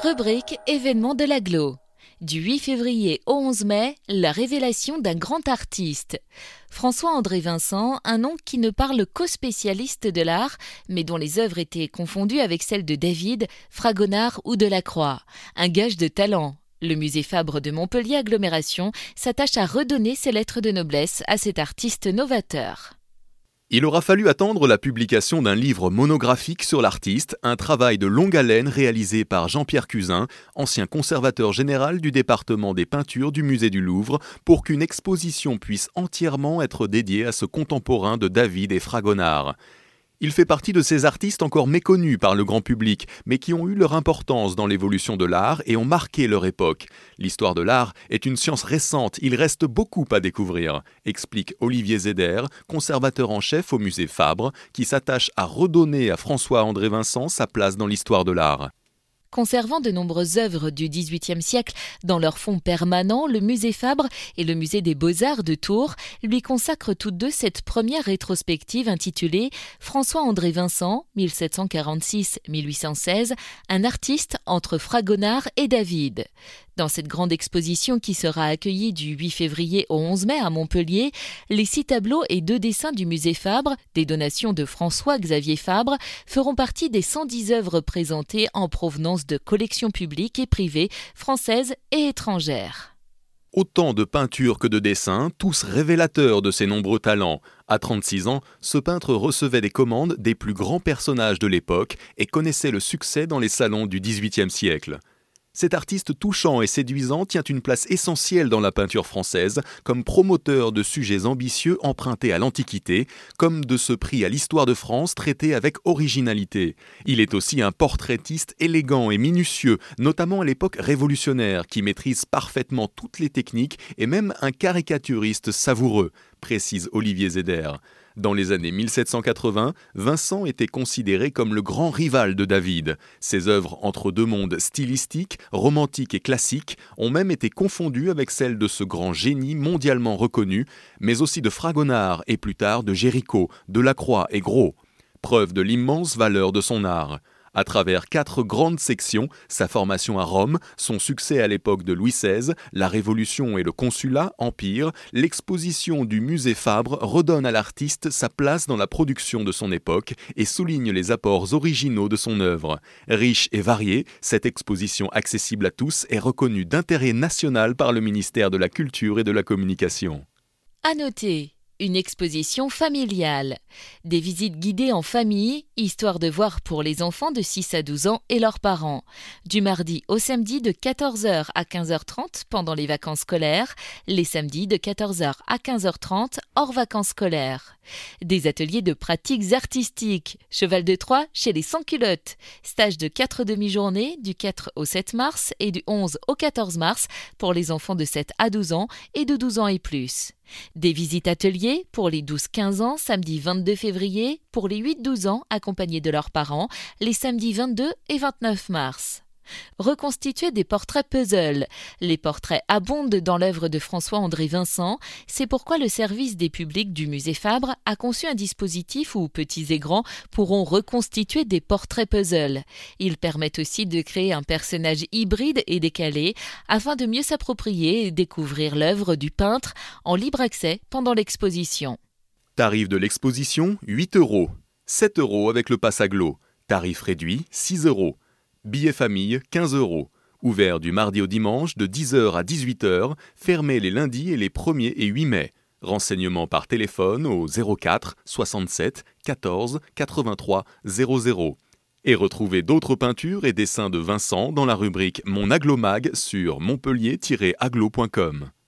Rubrique événements de l'agglo. Du 8 février au 11 mai, la révélation d'un grand artiste. François-André Vincent, un nom qui ne parle qu'aux spécialistes de l'art, mais dont les œuvres étaient confondues avec celles de David, Fragonard ou Delacroix. Un gage de talent. Le musée Fabre de Montpellier Agglomération s'attache à redonner ses lettres de noblesse à cet artiste novateur. Il aura fallu attendre la publication d'un livre monographique sur l'artiste, un travail de longue haleine réalisé par Jean-Pierre Cuzin, ancien conservateur général du département des peintures du musée du Louvre, pour qu'une exposition puisse entièrement être dédiée à ce contemporain de David et Fragonard. Il fait partie de ces artistes encore méconnus par le grand public, mais qui ont eu leur importance dans l'évolution de l'art et ont marqué leur époque. L'histoire de l'art est une science récente, il reste beaucoup à découvrir, explique Olivier Zeder, conservateur en chef au musée Fabre, qui s'attache à redonner à François-André Vincent sa place dans l'histoire de l'art. Conservant de nombreuses œuvres du XVIIIe siècle dans leur fonds permanent, le musée Fabre et le musée des Beaux-Arts de Tours lui consacrent toutes deux cette première rétrospective intitulée « François-André Vincent, 1746-1816, un artiste entre Fragonard et David ». Dans cette grande exposition qui sera accueillie du 8 février au 11 mai à Montpellier, les 6 tableaux et 2 dessins du musée Fabre, des donations de François-Xavier Fabre, feront partie des 110 œuvres présentées en provenance de collections publiques et privées, françaises et étrangères. Autant de peintures que de dessins, tous révélateurs de ses nombreux talents. À 36 ans, ce peintre recevait des commandes des plus grands personnages de l'époque et connaissait le succès dans les salons du XVIIIe siècle. Cet artiste touchant et séduisant tient une place essentielle dans la peinture française comme promoteur de sujets ambitieux empruntés à l'Antiquité, comme de ce prix à l'histoire de France traité avec originalité. Il est aussi un portraitiste élégant et minutieux, notamment à l'époque révolutionnaire, qui maîtrise parfaitement toutes les techniques et même un caricaturiste savoureux, précise Olivier Zeder. Dans les années 1780, Vincent était considéré comme le grand rival de David. Ses œuvres entre deux mondes stylistiques, romantiques et classiques ont même été confondues avec celles de ce grand génie mondialement reconnu, mais aussi de Fragonard et plus tard de Géricault, Delacroix et Gros. Preuve de l'immense valeur de son art. À travers 4 grandes sections, sa formation à Rome, son succès à l'époque de Louis XVI, la Révolution et le Consulat, Empire, l'exposition du musée Fabre redonne à l'artiste sa place dans la production de son époque et souligne les apports originaux de son œuvre. Riche et variée, cette exposition accessible à tous est reconnue d'intérêt national par le ministère de la Culture et de la Communication. À noter, une exposition familiale. Des visites guidées en famille, histoire de voir pour les enfants de 6 à 12 ans et leurs parents. Du mardi au samedi de 14h à 15h30 pendant les vacances scolaires, les samedis de 14h à 15h30 hors vacances scolaires. Des ateliers de pratiques artistiques. Cheval de Troie chez les sans-culottes. Stage de 4 demi-journées du 4 au 7 mars et du 11 au 14 mars pour les enfants de 7 à 12 ans et de 12 ans et plus. Des visites ateliers pour les 12-15 ans samedi 22 février, pour les 8-12 ans accompagnés de leurs parents, les samedis 22 et 29 mars. Reconstituer des portraits puzzle. Les portraits abondent dans l'œuvre de François-André Vincent. C'est pourquoi le service des publics du musée Fabre a conçu un dispositif où petits et grands pourront reconstituer des portraits puzzle. Ils permettent aussi de créer un personnage hybride et décalé afin de mieux s'approprier et découvrir l'œuvre du peintre en libre accès pendant l'exposition. Tarif de l'exposition, 8 €. 7 € avec le pass agglo. Tarif réduit, 6 €. Billet famille, 15 €. Ouvert du mardi au dimanche de 10h à 18h, fermé les lundis et les 1er et 8 mai. Renseignements par téléphone au 04 67 14 83 00. Et retrouvez d'autres peintures et dessins de Vincent dans la rubrique Mon Agglo Mag sur montpellier-agglo.com.